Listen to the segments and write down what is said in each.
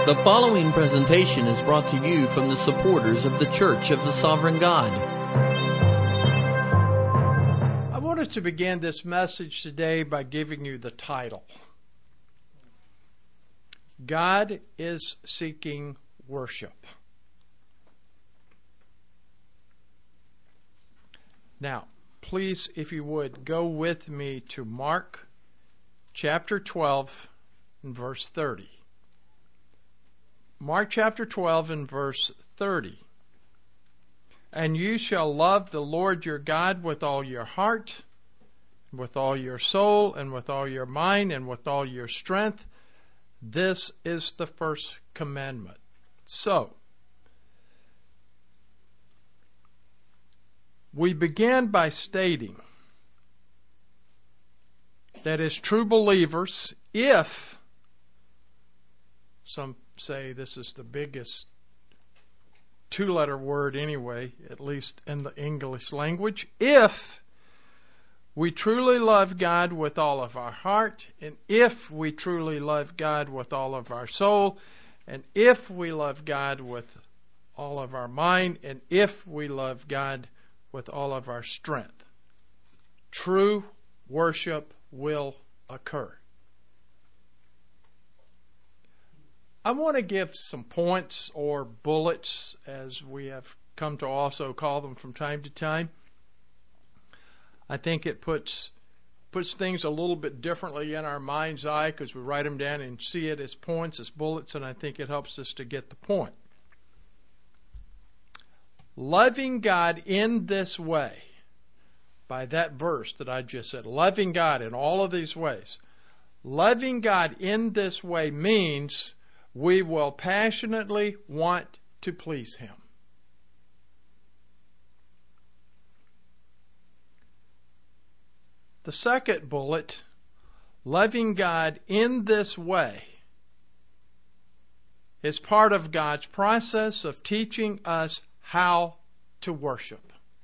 The following presentation is brought to you from the supporters of the Church of the Sovereign God. I wanted to begin this message today by giving you the title. God is seeking worship. Now, please, if you would, go with me to Mark chapter 12 and verse 30. Mark chapter 12 and verse 30. And you shall love the Lord your God with all your heart, with all your soul, and with all your mind, and with all your strength. This is the first commandment. So, we began by stating that as true believers, if some say this is the biggest two-letter word anyway, at least in the English language, if we truly love God with all of our heart, and if we truly love God with all of our soul, and if we love God with all of our mind, and if we love God with all of our strength, true worship will occur. I want to give some points or bullets, as we have come to also call them from time to time. I think it puts things a little bit differently in our mind's eye because we write them down and see it as points, as bullets, and I think it helps us to get the point. Loving God in this way, by that verse that I just said, loving God in all of these ways. Loving God in this way means we will passionately want to please Him. The second bullet, loving God in this way, is part of God's process of teaching us how to worship.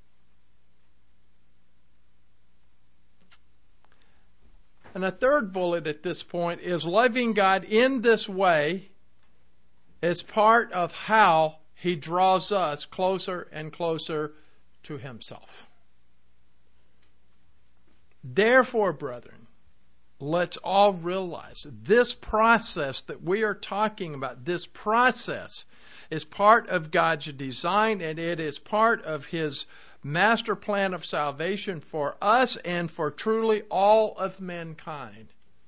And a third bullet at this point is loving God in this way is part of how He draws us closer and closer to Himself. Therefore, brethren, let's all realize this process that we are talking about, this process is part of God's design, and it is part of His master plan of salvation for us and for truly all of mankind.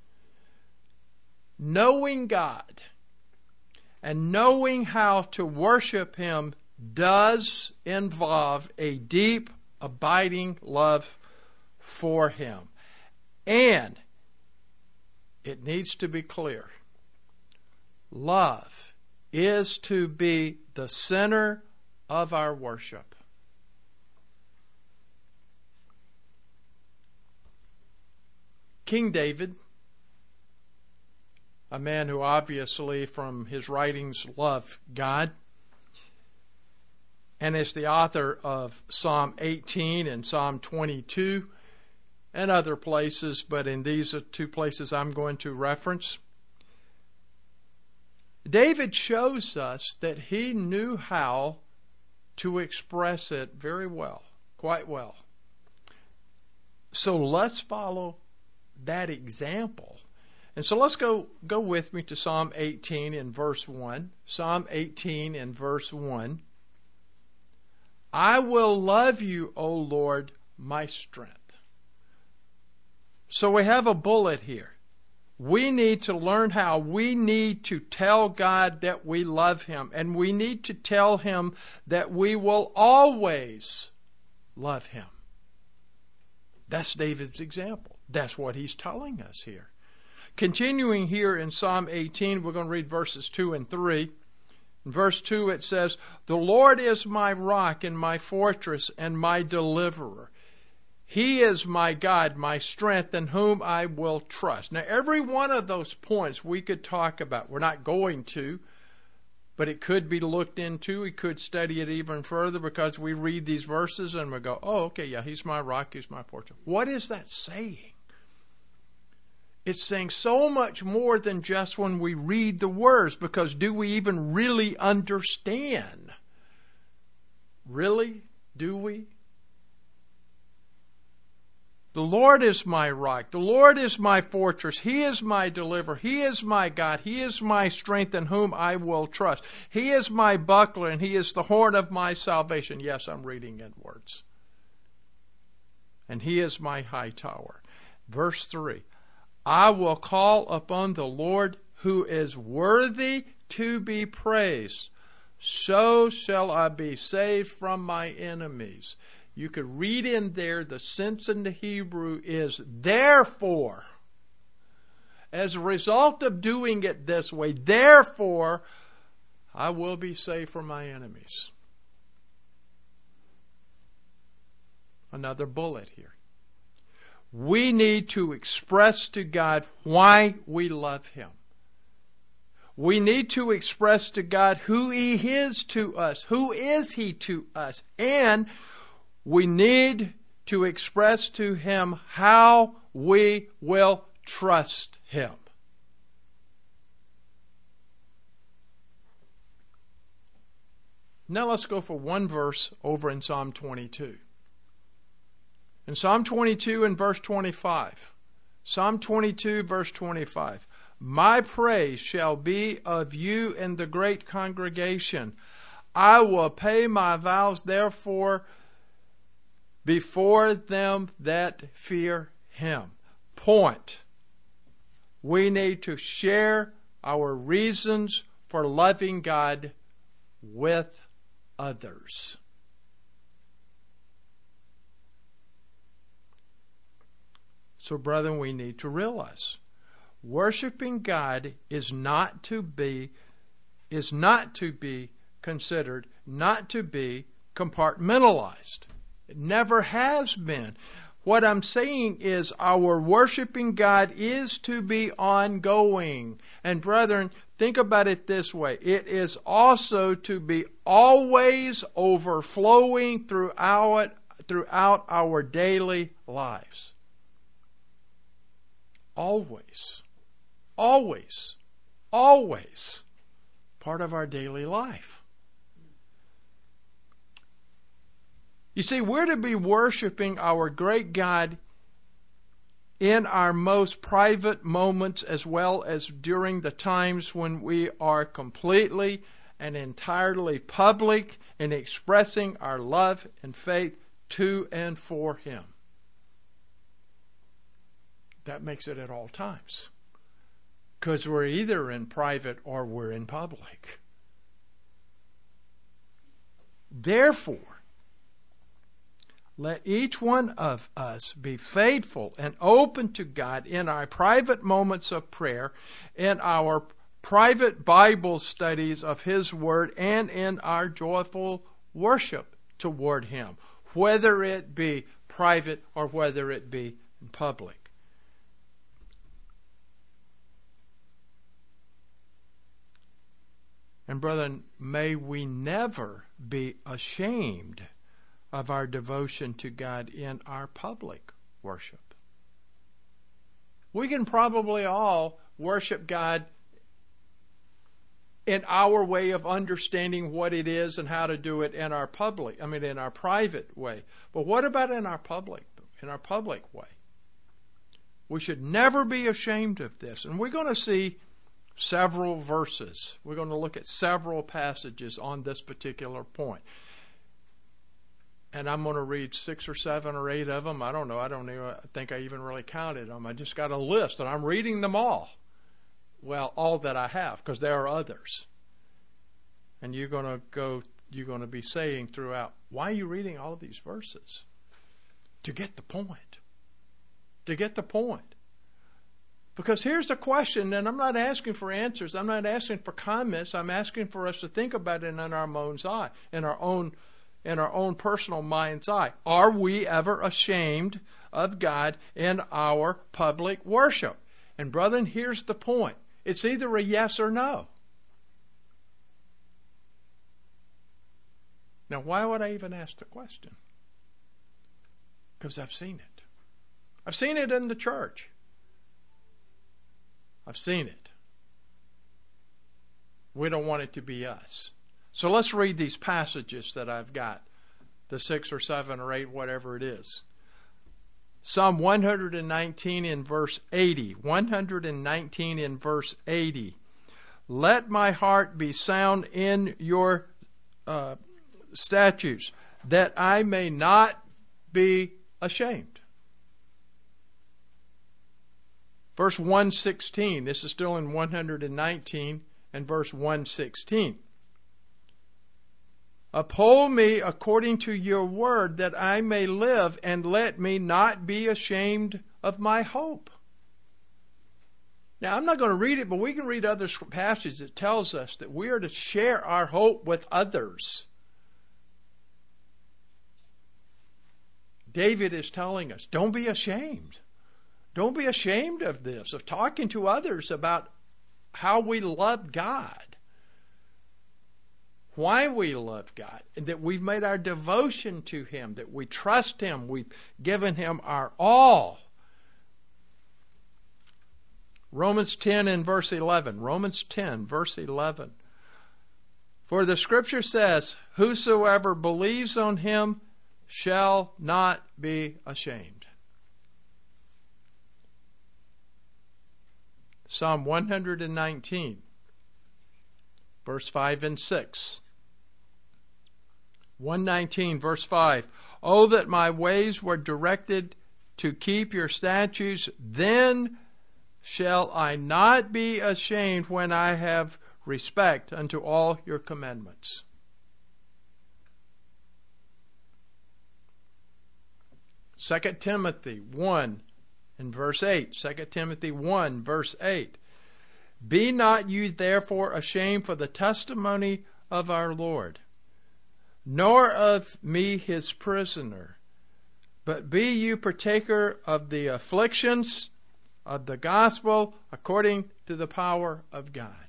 Knowing God and knowing how to worship Him does involve a deep, abiding love for Him. And it needs to be clear. Love is to be the center of our worship. King David, a man who obviously from his writings loved God, and is the author of Psalm 18 and Psalm 22 and other places, but in these are two places I'm going to reference. David shows us that he knew how to express it very well, quite well. So let's follow that example. And so let's go with me to Psalm 18 in verse 1. Psalm 18 in verse 1. I will love you, O Lord, my strength. So we have a bullet here. We need to learn how. We need to tell God that we love Him. And we need to tell Him that we will always love Him. That's David's example. That's what he's telling us here. Continuing here in Psalm 18, we're going to read verses 2 and 3. In verse 2 it says, the Lord is my rock and my fortress and my deliverer. He is my God, my strength, in whom I will trust. Now, every one of those points we could talk about. We're not going to, but it could be looked into. We could study it even further because we read these verses and we go, oh, okay, yeah, He's my rock, He's my fortress. What is that saying? It's saying so much more than just when we read the words, because do we even really understand? Really? Do we? The Lord is my rock. The Lord is my fortress. He is my deliverer. He is my God. He is my strength in whom I will trust. He is my buckler and He is the horn of my salvation. Yes, I'm reading in words. And He is my high tower. Verse 3. I will call upon the Lord who is worthy to be praised. So shall I be saved from my enemies. You could read in there, the sense in the Hebrew is therefore. As a result of doing it this way, therefore, I will be saved from my enemies. Another bullet here. We need to express to God why we love Him. We need to express to God who He is to us. Who is He to us? And we need to express to Him how we will trust Him. Now let's go for one verse over in Psalm 22. In Psalm 22 and verse 25. Psalm 22 verse 25. My praise shall be of you in the great congregation. I will pay my vows therefore before them that fear Him. Point. We need to share our reasons for loving God with others. So, brethren, we need to realize worshiping God is not to be considered, not to be compartmentalized. It never has been. What I'm saying is our worshiping God is to be ongoing. And brethren, think about it this way. It is also to be always overflowing throughout our daily lives. Always. Always. Always. Part of our daily life. You see, we're to be worshiping our great God in our most private moments as well as during the times when we are completely and entirely public in expressing our love and faith to and for Him. That makes it at all times. Because we're either in private or we're in public. Therefore, let each one of us be faithful and open to God in our private moments of prayer, in our private Bible studies of His Word, and in our joyful worship toward Him, whether it be private or whether it be in public. And brethren, may we never be ashamed of our devotion to God in our public worship. We can probably all worship God in our way of understanding what it is and how to do it in our private way. But what about in our public way? We should never be ashamed of this. And we're going to see several verses. We're going to look at several passages on this particular point. And I'm going to read 6 or 7 or 8 of them. I don't know. I think I even really counted them. I just got a list, and I'm reading them all. Well, all that I have, because there are others. And you're going to be saying throughout, why are you reading all of these verses? To get the point. To get the point. Because here's the question, and I'm not asking for answers. I'm not asking for comments. I'm asking for us to think about it in our mind's eye, in our own personal mind's eye. Are we ever ashamed of God in our public worship? And brethren, here's the point. It's either a yes or no. Now, why would I even ask the question? Because I've seen it. I've seen it in the church. I've seen it. We don't want it to be us. So let's read these passages that I've got. The 6 or 7 or 8, whatever it is. Psalm 119 in verse 80. 119 in verse 80. Let my heart be sound in your statutes, that I may not be ashamed. Verse 116. This is still in 119 and verse 116. Uphold me according to your word, that I may live, and let me not be ashamed of my hope. Now, I'm not going to read it, but we can read other passages that tells us that we are to share our hope with others. David is telling us, don't be ashamed. Don't be ashamed of this, of talking to others about how we love God. Why we love God, and that we've made our devotion to Him, that we trust Him, we've given Him our all. Romans 10 and verse 11. Romans 10, verse 11. For the Scripture says, whosoever believes on Him shall not be ashamed. Psalm 119, verse 5 and 6. 119, verse 5. Oh, that my ways were directed to keep your statutes, then shall I not be ashamed when I have respect unto all your commandments. Second Timothy 1 and verse 8. 2 Timothy 1, verse 8. Be not you therefore ashamed for the testimony of our Lord, nor of me his prisoner, but be you partaker of the afflictions of the gospel according to the power of God.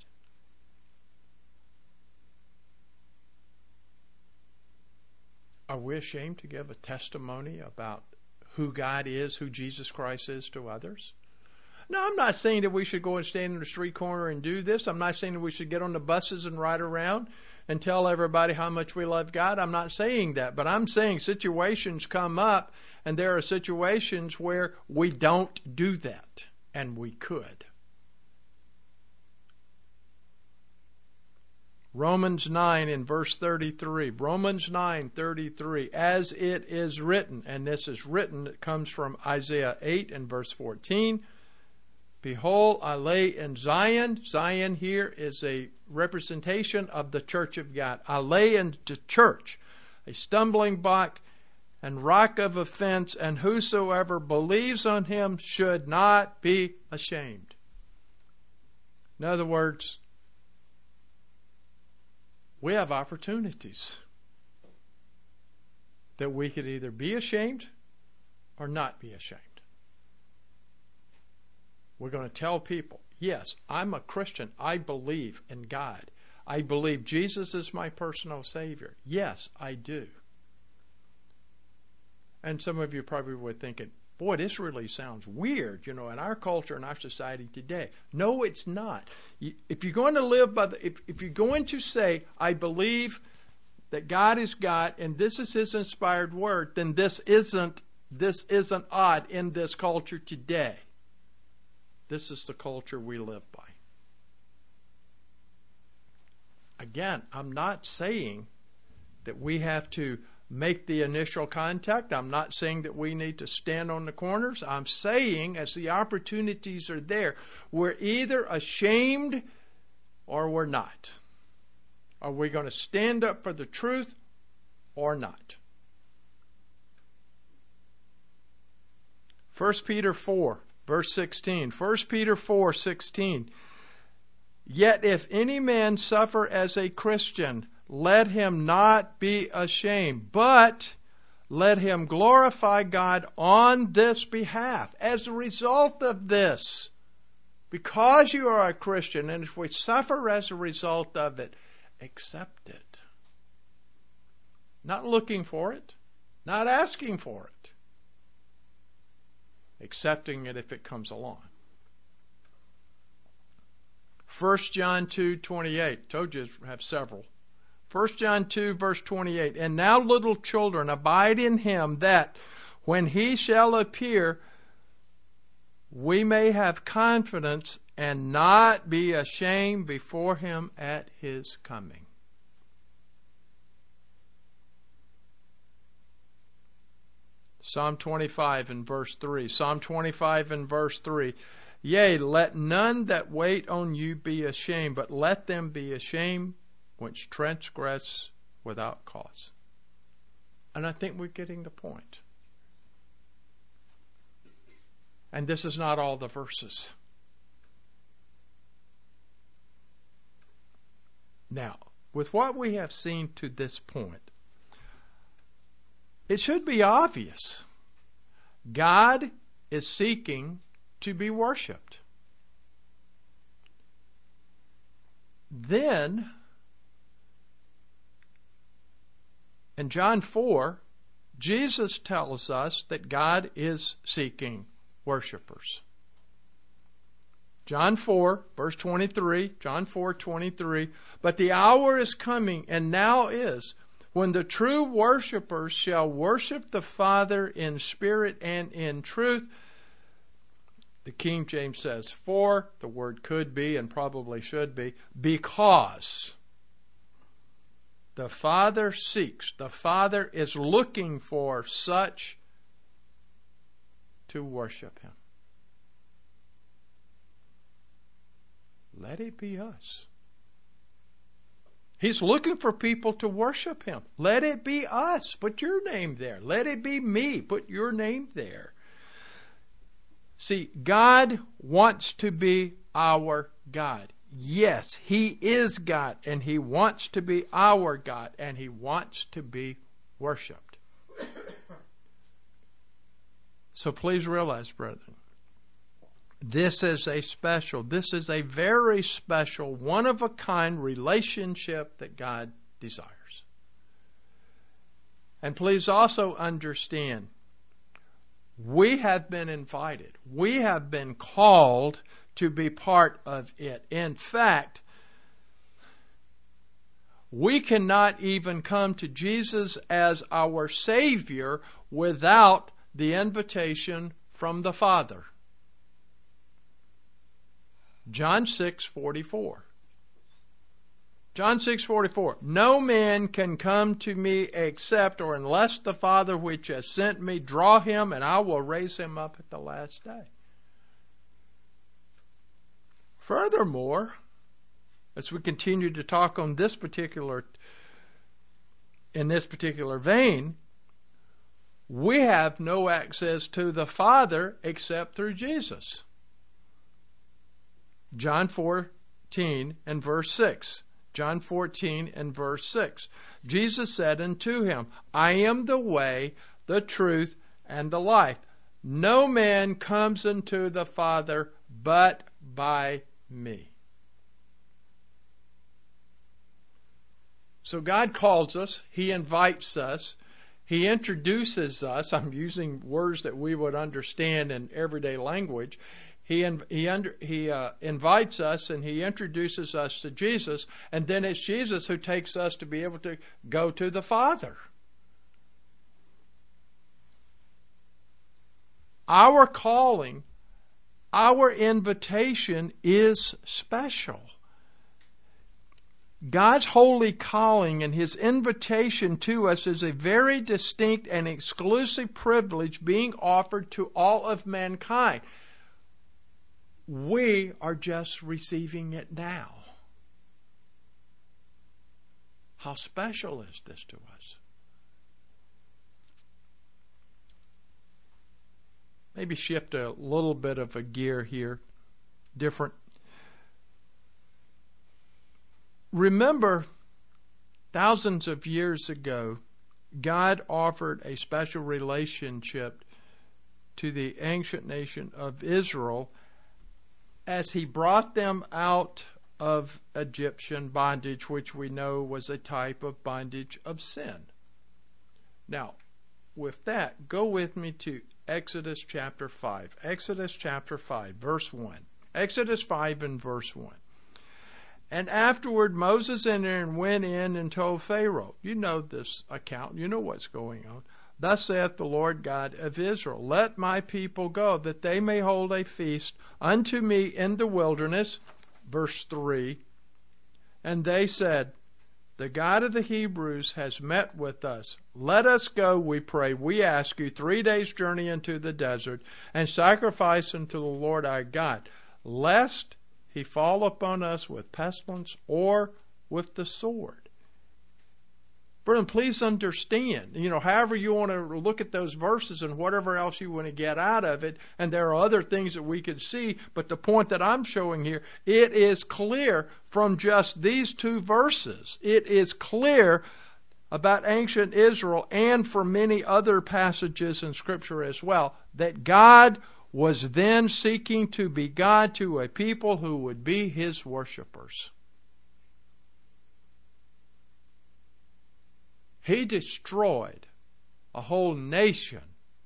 Are we ashamed to give a testimony about who God is, who Jesus Christ is to others? No, I'm not saying that we should go and stand in the street corner and do this. I'm not saying that we should get on the buses and ride around and tell everybody how much we love God. I'm not saying that. But I'm saying situations come up, and there are situations where we don't do that, and we could. Romans 9 in verse 33. Romans 9:33. As it is written, and this is written, it comes from Isaiah 8 and verse 14. Behold, I lay in Zion. Zion here is a representation of the church of God. I lay in the church a stumbling block and rock of offense, and whosoever believes on him should not be ashamed. In other words, we have opportunities that we could either be ashamed or not be ashamed. We're going to tell people, yes, I'm a Christian. I believe in God. I believe Jesus is my personal Savior. Yes, I do. And some of you probably were thinking, boy, this really sounds weird, in our culture and our society today. No, it's not. If you're going to live by if you're going to say, I believe that God is God and this is His inspired word, then this isn't odd in this culture today. This is the culture we live by. Again, I'm not saying that we have to make the initial contact. I'm not saying that we need to stand on the corners. I'm saying as the opportunities are there, we're either ashamed or we're not. Are we going to stand up for the truth or not? 1 Peter 4, verse 16. 1 Peter 4, 16. Yet if any man suffer as a Christian, let him not be ashamed, but let him glorify God on this behalf. As a result of this, because you are a Christian, and if we suffer as a result of it, accept it. Not looking for it, not asking for it, accepting it if it comes along. 1 John 2:28. Told you I have several. 1 John 2, verse 28. And now, little children, abide in him, that when he shall appear, we may have confidence and not be ashamed before him at his coming. Psalm 25 and verse 3. Psalm 25 and verse 3. Yea, let none that wait on you be ashamed, but let them be ashamed which transgress without cause. And I think we're getting the point. And this is not all the verses. Now, with what we have seen to this point, it should be obvious. God is seeking to be worshipped. Then, in John 4, Jesus tells us that God is seeking worshipers. John 4, verse 23, John 4:23, but the hour is coming, and now is, when the true worshipers shall worship the Father in spirit and in truth. The King James says, for, the word could be and probably should be, because the Father seeks, the Father is looking for such to worship him. Let it be us. He's looking for people to worship him. Let it be us. Put your name there. Let it be me. Put your name there. See, God wants to be our God. Yes, he is God, and he wants to be our God, and he wants to be worshipped. So please realize, brethren, this is a very special, one-of-a-kind relationship that God desires. And please also understand, we have been invited. We have been called to be part of it. In fact, we cannot even come to Jesus as our Savior without the invitation from the Father. John 6:44. John 6:44. No man can come to me except or unless the Father which has sent me draw him, and I will raise him up at the last day. Furthermore, as we continue to talk on in this particular vein, we have no access to the Father except through Jesus. John 14 and verse 6. John 14 and verse 6. Jesus said unto him, I am the way, the truth, and the life. No man comes unto the Father but by me. So God calls us, he invites us, he introduces us. I'm using words that we would understand in everyday language. He invites us and he introduces us to Jesus, and then it's Jesus who takes us to be able to go to the Father. Our calling, our invitation is special. God's holy calling and his invitation to us is a very distinct and exclusive privilege being offered to all of mankind. We are just receiving it now. How special is this to us? Maybe shift a little bit of a gear here. Different. Remember, thousands of years ago, God offered a special relationship to the ancient nation of Israel as he brought them out of Egyptian bondage, which we know was a type of bondage of sin. Now, with that, go with me to Exodus chapter 5. Exodus chapter 5, verse 1. Exodus 5 and verse 1. And afterward Moses and Aaron went in and told Pharaoh. You know this account. You know what's going on. Thus saith the Lord God of Israel, let my people go, that they may hold a feast unto me in the wilderness. Verse 3. And they said, the God of the Hebrews has met with us. Let us go, we pray, we ask you, 3 days' journey into the desert, and sacrifice unto the Lord our God, lest he fall upon us with pestilence or with the sword. Brethren, please understand, however you want to look at those verses and whatever else you want to get out of it, and there are other things that we could see, but the point that I'm showing here, it is clear from just these two verses. It is clear about ancient Israel and from many other passages in Scripture as well, that God was then seeking to be God to a people who would be His worshipers. He destroyed a whole nation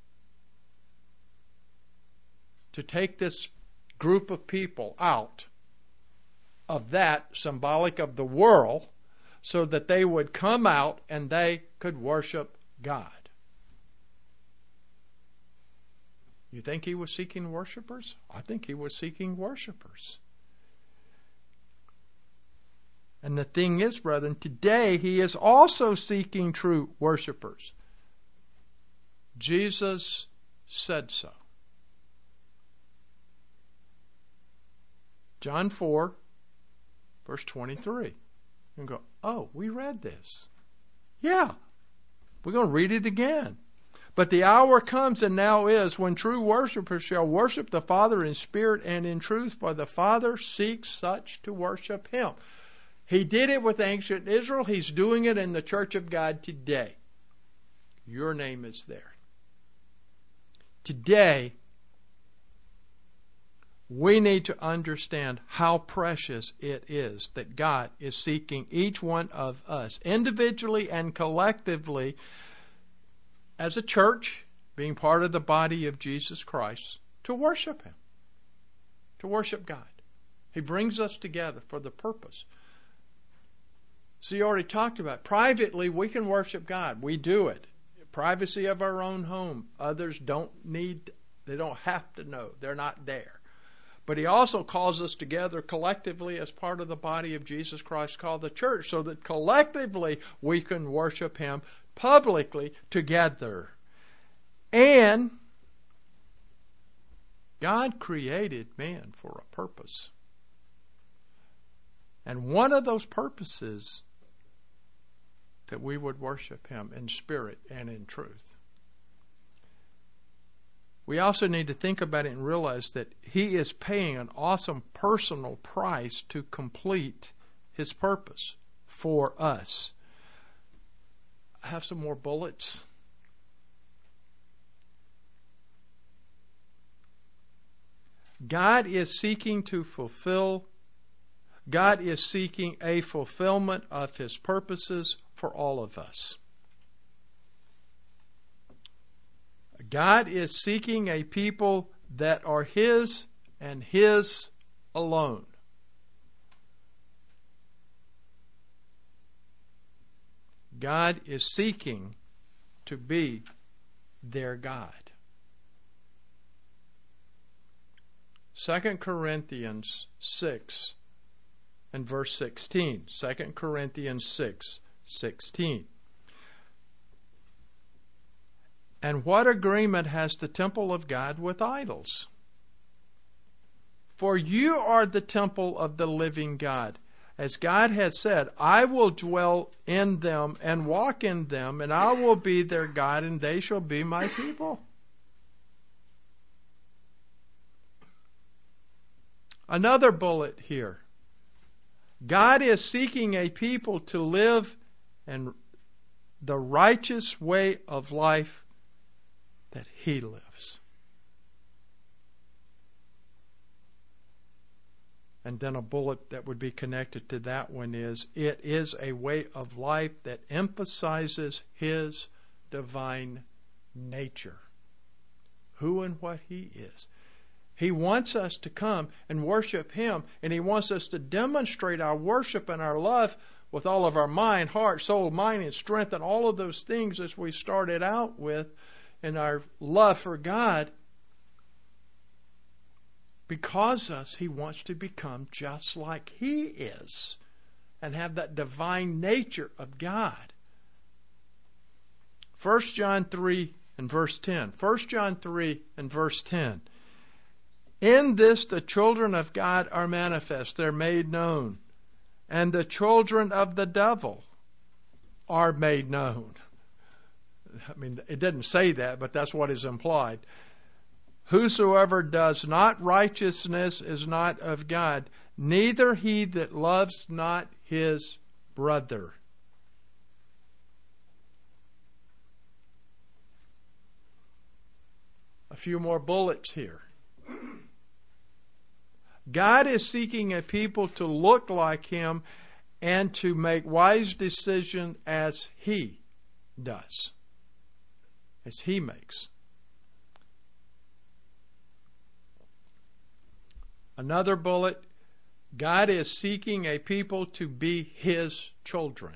to take this group of people out of that, symbolic of the world, so that they would come out and they could worship God. You think He was seeking worshipers? I think He was seeking worshipers. And the thing is, brethren, today He is also seeking true worshipers. Jesus said so. John 4, verse 23. You go, oh, we read this. Yeah, we're going to read it again. But the hour comes and now is when true worshipers shall worship the Father in spirit and in truth, for the Father seeks such to worship Him. He did it with ancient Israel. He's doing it in the church of God today. Your name is there. Today, we need to understand how precious it is that God is seeking each one of us, individually and collectively, as a church, being part of the body of Jesus Christ, to worship Him, to worship God. He brings us together for the purpose. So you already talked about, privately we can worship God. We do it. Privacy of our own home. Others don't have to know. They're not there. But He also calls us together collectively as part of the body of Jesus Christ called the church, so that collectively we can worship Him publicly together. And God created man for a purpose. And one of those purposes that we would worship Him in spirit and in truth. We also need to think about it and realize that He is paying an awesome personal price to complete His purpose for us. I have some more bullets. God is seeking a fulfillment of His purposes for all of us. God is seeking a people that are His and His alone. God is seeking to be their God. 2 Corinthians 6 and verse 16. 2 Corinthians 6:16. And what agreement has the temple of God with idols? For you are the temple of the living God. As God has said, I will dwell in them and walk in them, and I will be their God, and they shall be my people. Another bullet here. God is seeking a people to live in the righteous way of life that He lives. And then a bullet that would be connected to that one is, it is a way of life that emphasizes His divine nature. Who and what He is. He wants us to come and worship Him, and He wants us to demonstrate our worship and our love with all of our mind, heart, soul, mind, and strength, and all of those things as we started out with in our love for God. Because He wants to become just like He is and have that divine nature of God. 1 John 3 and verse 10. 1 John 3 and verse 10. In this the children of God are manifest. They're made known. And the children of the devil are made known. I mean, it didn't say that, but that's what is implied. Whosoever does not righteousness is not of God, neither he that loves not his brother. A few more bullets here. God is seeking a people to look like Him and to make wise decisions as He does, as He makes. Another bullet, God is seeking a people to be His children.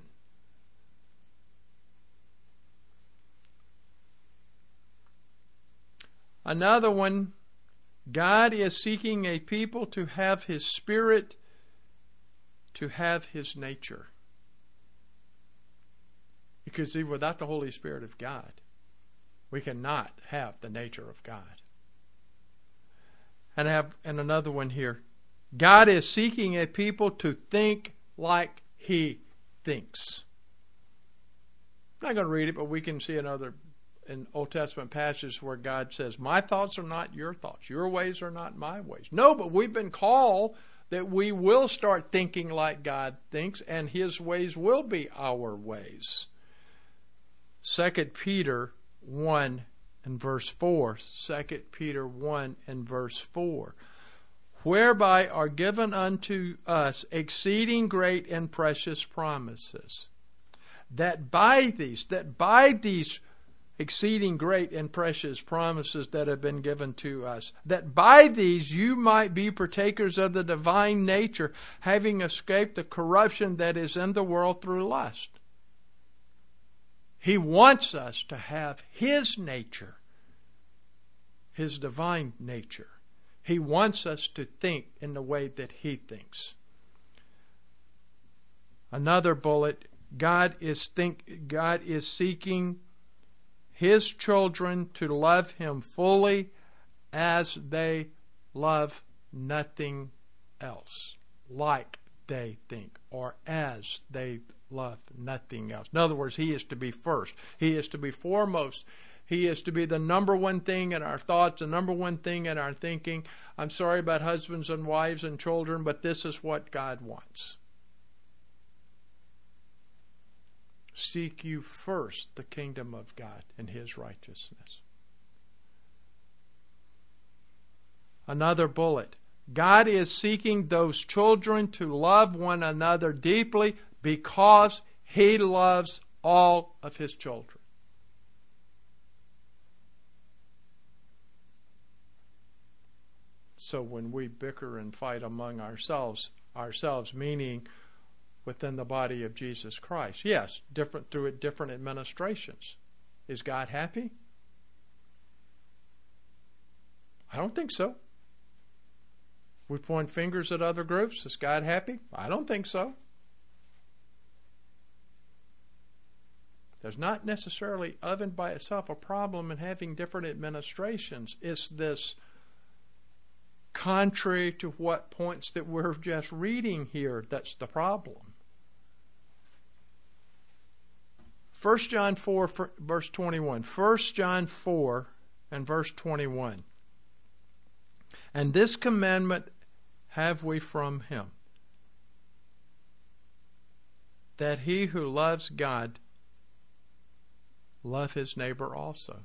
Another one, God is seeking a people to have His Spirit, to have His nature. Because see, without the Holy Spirit of God, we cannot have the nature of God. And another one here. God is seeking a people to think like He thinks. I'm not going to read it, but we can see another in Old Testament passages where God says, my thoughts are not your thoughts. Your ways are not my ways. No, but we've been called that we will start thinking like God thinks, and His ways will be our ways. 2 Peter 1 and verse 4. 2 Peter 1 and verse 4. Whereby are given unto us exceeding great and precious promises, that by these exceeding great and precious promises that have been given to us, that by these you might be partakers of the divine nature, having escaped the corruption that is in the world through lust. He wants us to have His nature, His divine nature. He wants us to think in the way that He thinks. Another bullet, God is seeking His children to love Him fully as they love nothing else, like they think, or as they love nothing else. In other words, He is to be first. He is to be foremost. He is to be the number one thing in our thoughts, the number one thing in our thinking. I'm sorry about husbands and wives and children, but this is what God wants. Seek you first the kingdom of God and His righteousness. Another bullet. God is seeking those children to love one another deeply because He loves all of His children. So when we bicker and fight among ourselves meaning within the body of Jesus Christ. Yes, through different administrations. Is God happy? I don't think so. We point fingers at other groups. Is God happy? I don't think so. There's not necessarily of and by itself a problem in having different administrations. It's this contrary to what points that we're just reading here that's the problem. 1 John 4, verse 21. 1 John 4 and verse 21. And this commandment have we from Him, that he who loves God love his neighbor also.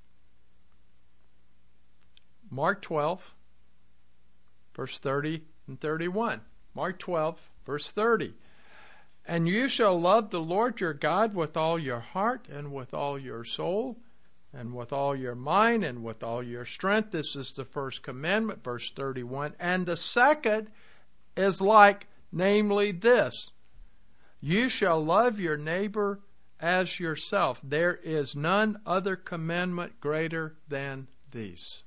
Mark 12, verse 30 and 31. Mark 12, verse 30. And you shall love the Lord your God with all your heart and with all your soul and with all your mind and with all your strength. This is the first commandment, verse 31. And the second is like, namely this: you shall love your neighbor as yourself. There is none other commandment greater than these.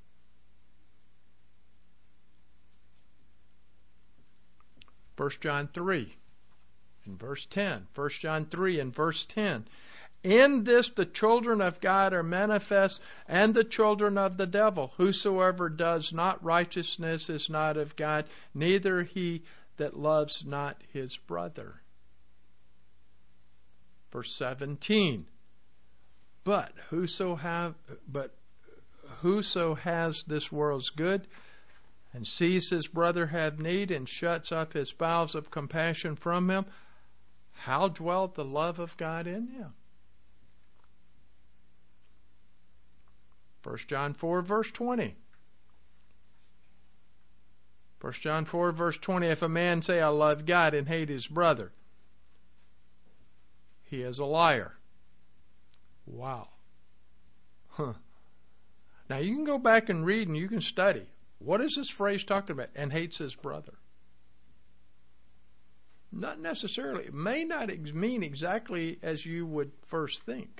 First John 3 and verse 10. 1 John 3 and verse 10. In this the children of God are manifest, and the children of the devil. Whosoever does not righteousness is not of God, neither he that loves not his brother. Verse 17. But whoso has this world's good, and sees his brother have need, and shuts up his bowels of compassion from him, how dwelleth the love of God in him? 1 John 4, verse 20. 1 John 4, verse 20. If a man say, I love God, and hate his brother, he is a liar. Wow. Now you can go back and read and you can study. What is this phrase talking about? And hates his brother. Not necessarily. It may not mean exactly as you would first think.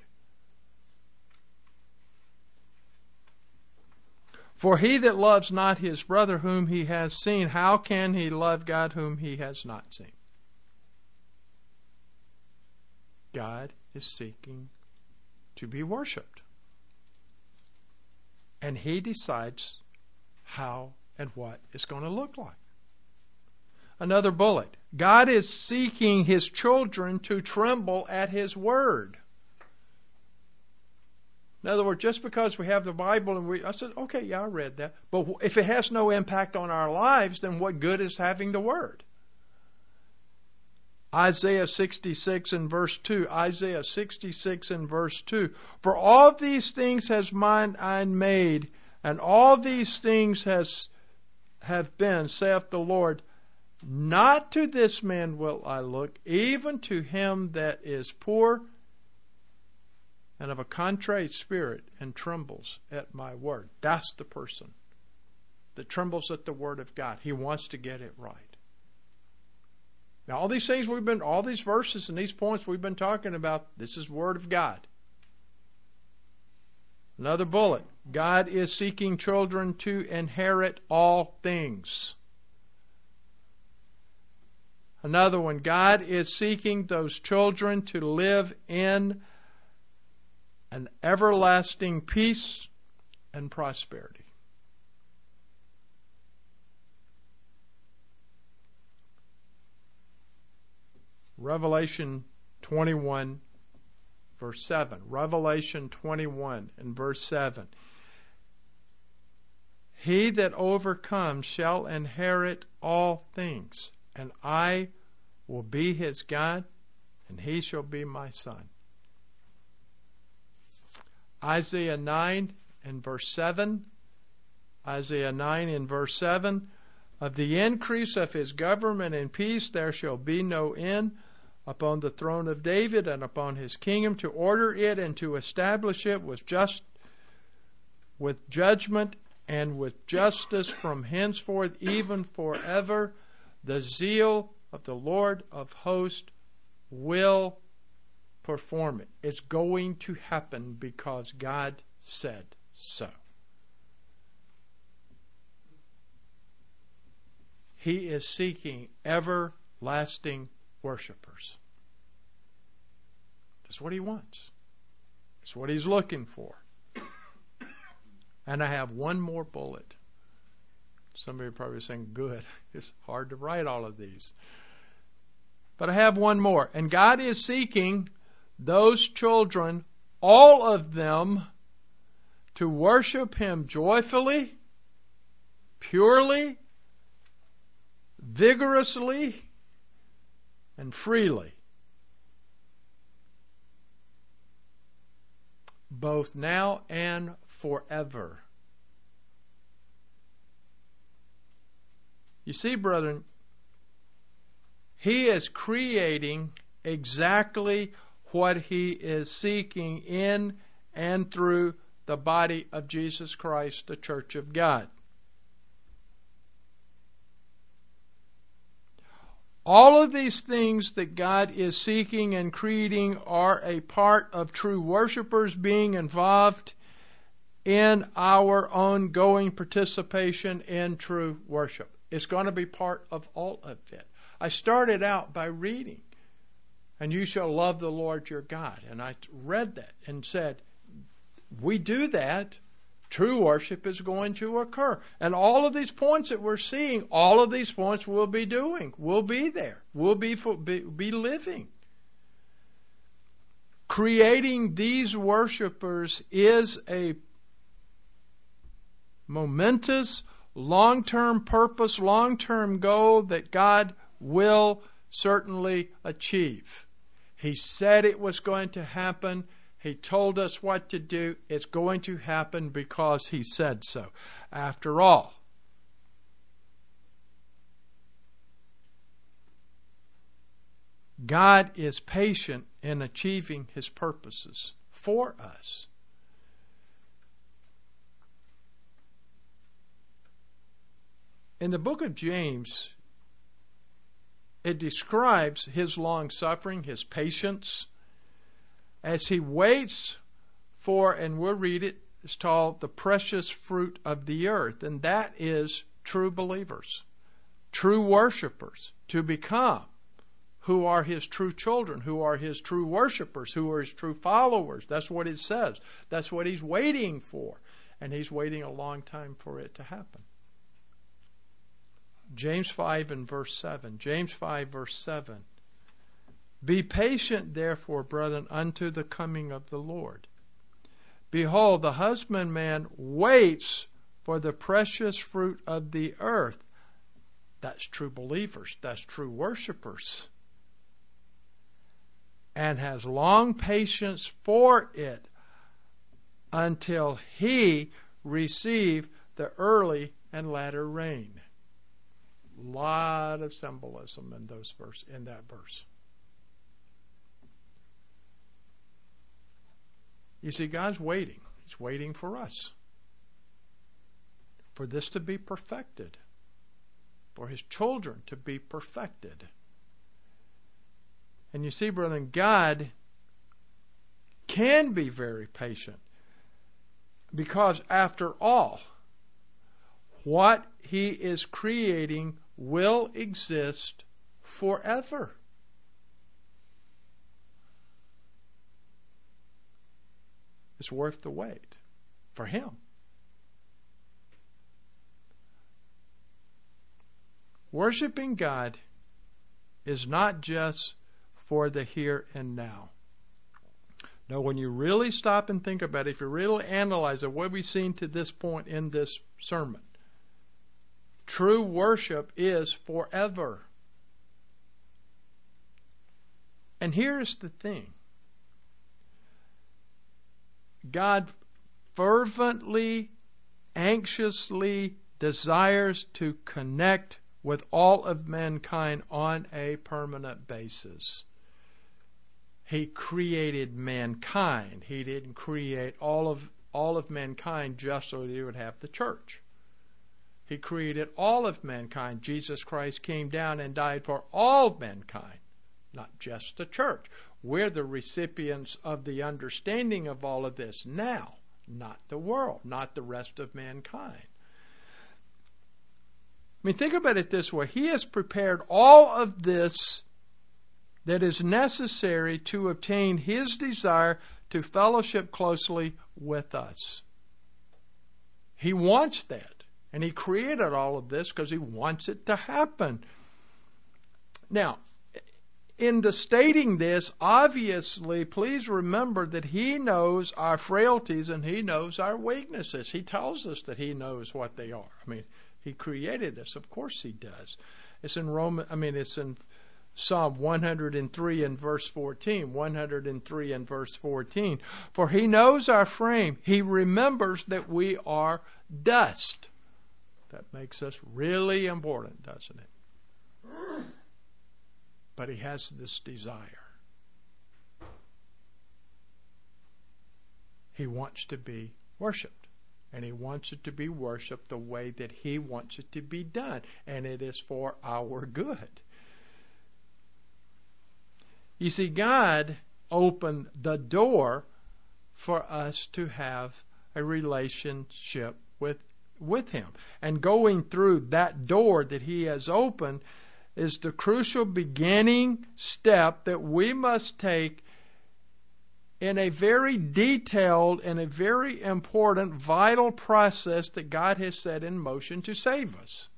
For he that loves not his brother whom he has seen, how can he love God whom he has not seen? God is seeking to be worshipped. And he decides how and what it's going to look like. Another bullet. God is seeking his children to tremble at his word. In other words, just because we have the Bible and I said, okay, yeah, I read that. But if it has no impact on our lives, then what good is having the word? Isaiah 66 and verse 2. Isaiah 66 and verse 2. For all these things has mine eye made, and all these things have been, saith the Lord. Not to this man will I look, even to him that is poor and of a contrite spirit, and trembles at my word. That's the person that trembles at the word of God. He wants to get it right. Now, all these things all these verses and these points we've been talking about, this is word of God. Another bullet. God is seeking children to inherit all things. Another one. God is seeking those children to live in an everlasting peace and prosperity. Revelation 21, verse 7. Revelation 21 and verse 7. He that overcomes shall inherit all things, and I will be his God, and he shall be my son. Isaiah 9 and verse 7. Isaiah 9 and verse 7. Of the increase of his government and peace there shall be no end upon the throne of David and upon his kingdom, to order it and to establish it with judgment and with justice from henceforth even forever. The zeal of the Lord of hosts will perform it. It's going to happen because God said so. He is seeking everlasting worshipers. That's what he wants. That's what he's looking for. And I have one more bullet. Somebody probably saying, good. It's hard to write all of these. But I have one more. And God is seeking those children, all of them, to worship him joyfully, purely, vigorously, and freely. Both now and forever. You see, brethren, he is creating exactly what he is seeking in and through the body of Jesus Christ, the church of God. All of these things that God is seeking and creating are a part of true worshipers being involved in our ongoing participation in true worship. It's going to be part of all of it. I started out by reading, and you shall love the Lord your God. And I read that and said, we do that, true worship is going to occur. And all of these points that we're seeing, all of these points we'll be doing. We'll be there. We'll be living. Creating these worshipers is a momentous, long-term purpose, long-term goal that God will certainly achieve. He said it was going to happen. He told us what to do. It's going to happen because He said so. After all, God is patient in achieving His purposes for us. In the book of James, it describes His long-suffering, His patience, as He waits for, and we'll read it, it's called the precious fruit of the earth, and that is true believers, true worshipers, to become who are His true children, who are His true worshipers, who are His true followers. That's what it says. That's what He's waiting for, and He's waiting a long time for it to happen. James 5 and verse 7. James 5 verse 7. Be patient, therefore, brethren, unto the coming of the Lord. Behold, the husbandman waits for the precious fruit of the earth. That's true believers. That's true worshipers. And has long patience for it until he receive the early and latter rain. Lot of symbolism in that verse. You see, God's waiting. He's waiting for us. For this to be perfected. For His children to be perfected. And you see, brethren, God can be very patient. Because after all, what He is creating will exist forever. It's worth the wait for Him. Worshiping God is not just for the here and now. No, when you really stop and think about it, if you really analyze it, what we've seen to this point in this sermon, true worship is forever. And here's the thing. God fervently, anxiously desires to connect with all of mankind on a permanent basis. He created mankind. He didn't create all of mankind just so that He would have the church. He created all of mankind. Jesus Christ came down and died for all mankind, not just the church. We're the recipients of the understanding of all of this now, not the world, not the rest of mankind. I mean, think about it this way. He has prepared all of this that is necessary to obtain His desire to fellowship closely with us. He wants that. And He created all of this because He wants it to happen. Now, in the stating this, obviously, please remember that He knows our frailties and He knows our weaknesses. He tells us that He knows what they are. I mean, He created us. Of course He does. It's in Psalm 103 and verse 14. 103 and verse 14. For He knows our frame. He remembers that we are dust. That makes us really important, doesn't it? But He has this desire. He wants to be worshiped. And He wants it to be worshiped the way that He wants it to be done. And it is for our good. You see, God opened the door for us to have a relationship with Him. And going through that door that He has opened is the crucial beginning step that we must take in a very detailed and a very important, vital process that God has set in motion to save us.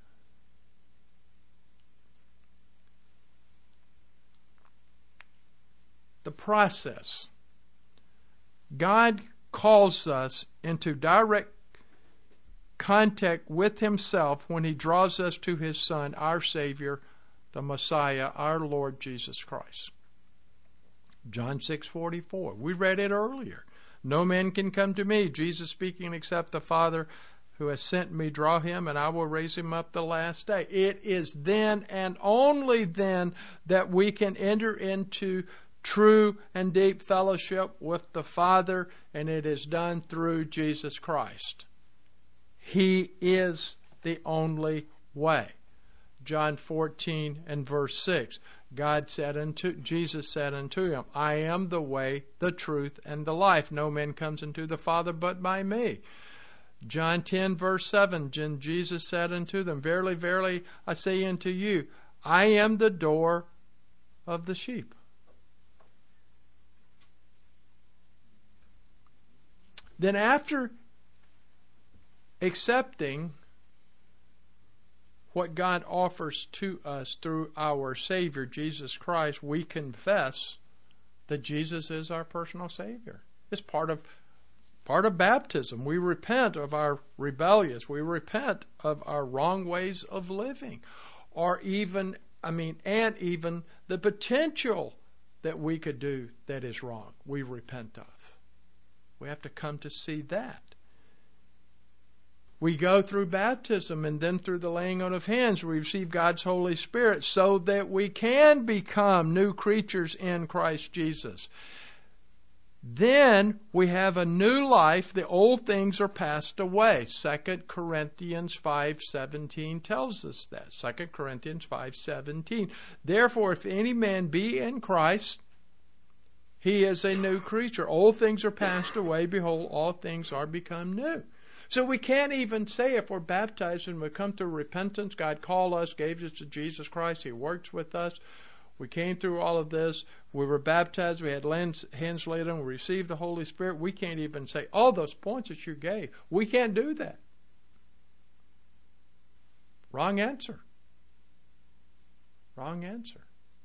The process. God calls us into direct contact with Himself when He draws us to His Son, our Savior, the Messiah, our Lord Jesus Christ. John 6:44. We read it earlier. No man can come to me, Jesus speaking, except the Father who has sent me draw him, and I will raise him up the last day. It is then and only then that we can enter into true and deep fellowship with the Father, and it is done through Jesus Christ. He is the only way. John 14 and verse 6. Jesus said unto him, I am the way, the truth, and the life. No man comes unto the Father but by me. John 10 verse 7. Jesus said unto them, Verily, verily, I say unto you, I am the door of the sheep. Then after accepting what God offers to us through our Savior, Jesus Christ, we confess that Jesus is our personal Savior. It's part of baptism. We repent of our rebellious. We repent of our wrong ways of living. And even the potential that we could do that is wrong, we repent of. We have to come to see that. We go through baptism and then through the laying on of hands, we receive God's Holy Spirit so that we can become new creatures in Christ Jesus. Then we have a new life. The old things are passed away. 2 Corinthians 5:17 tells us that. 2 Corinthians 5:17. Therefore, if any man be in Christ, he is a new creature. Old things are passed away. Behold, all things are become new. So we can't even say if we're baptized and we come to repentance, God called us, gave us to Jesus Christ, He works with us. We came through all of this. We were baptized. We had hands laid on. We received the Holy Spirit. We can't even say, all those points that you gave. We can't do that. Wrong answer. Wrong answer.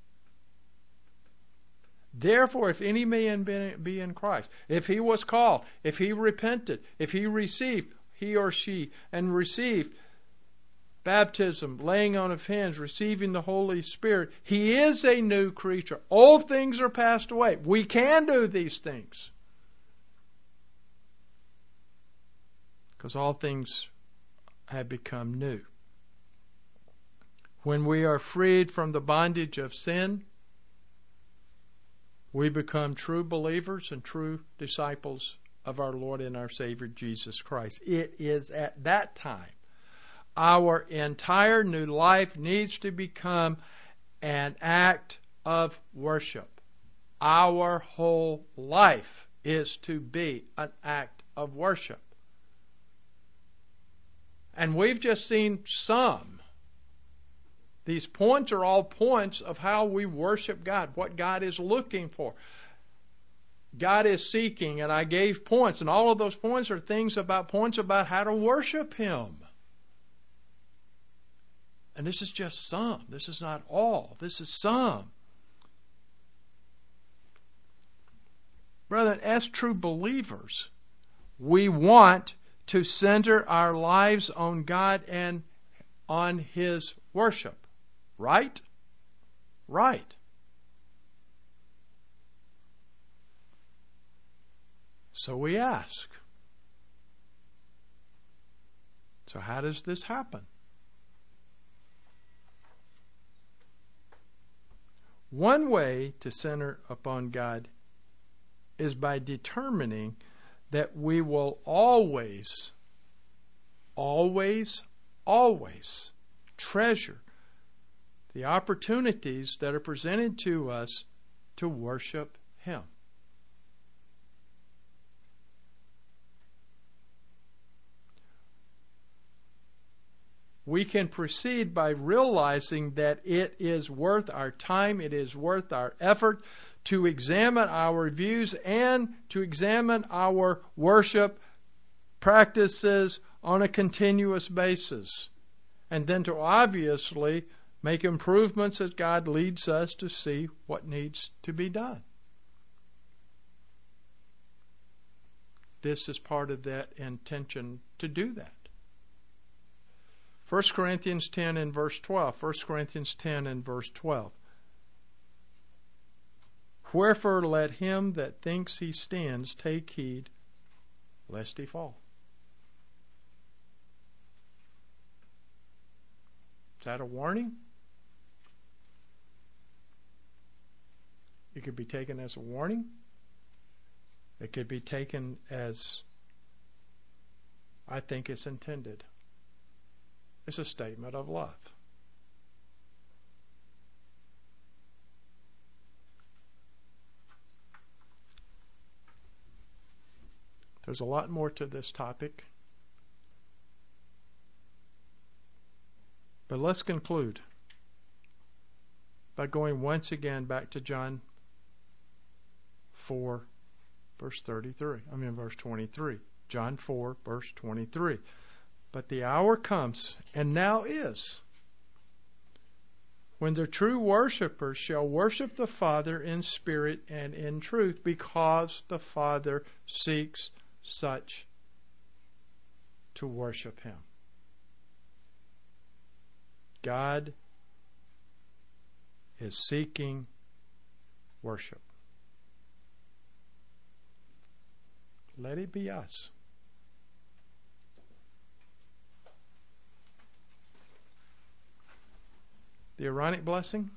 Therefore, if any man be in Christ, if he was called, if he repented, if he received, he or she, and received baptism, laying on of hands, receiving the Holy Spirit, he is a new creature. Old things are passed away. We can do these things, because all things have become new. When we are freed from the bondage of sin, we become true believers and true disciples of our Lord and our Savior Jesus Christ. It is at that time our entire new life needs to become an act of worship. Our whole life is to be an act of worship. And we've just seen some. These points are all points of how we worship God, what God is looking for. God is seeking, and I gave points, and all of those points are points about how to worship Him. And this is just some. This is not all. This is some. Brethren, as true believers, we want to center our lives on God and on His worship. Right? Right. So we ask. So how does this happen? One way to center upon God is by determining that we will always, always, always treasure the opportunities that are presented to us to worship Him. We can proceed by realizing that it is worth our time, it is worth our effort to examine our views and to examine our worship practices on a continuous basis. And then to obviously make improvements as God leads us to see what needs to be done. This is part of that intention to do that. 1 Corinthians 10 and verse 12. 1 Corinthians 10 and verse 12. Wherefore let him that thinks he stands take heed, lest he fall. Is that a warning? It could be taken as a warning. It could be taken as, I think it's intended. It's a statement of love. There's a lot more to this topic. But let's conclude by going once again back to John 4, verse 23. John 4, verse 23. But the hour comes, and now is, when the true worshipers shall worship the Father in spirit and in truth, because the Father seeks such to worship Him. God is seeking worship. Let it be us. The Aaronic blessing.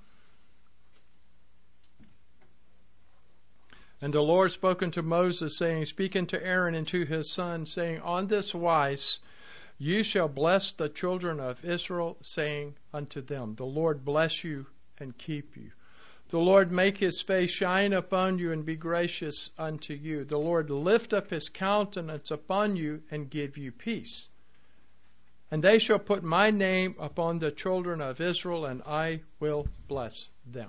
And the Lord spoke unto Moses, saying, Speak unto Aaron and to his sons, saying, On this wise you shall bless the children of Israel, saying unto them, The Lord bless you and keep you. The Lord make His face shine upon you and be gracious unto you. The Lord lift up His countenance upon you and give you peace. And they shall put my name upon the children of Israel, and I will bless them.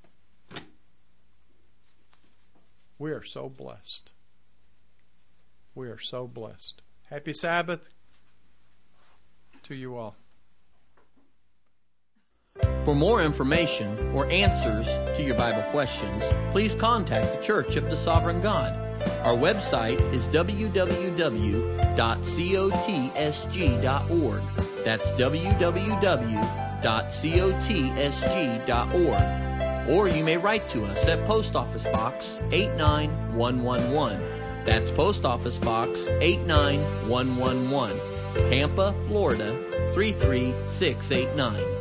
We are so blessed. We are so blessed. Happy Sabbath to you all. For more information or answers to your Bible questions, please contact the Church of the Sovereign God. Our website is www.cotsg.org. That's www.cotsg.org. Or you may write to us at Post Office Box 89111. That's Post Office Box 89111, Tampa, Florida 33689.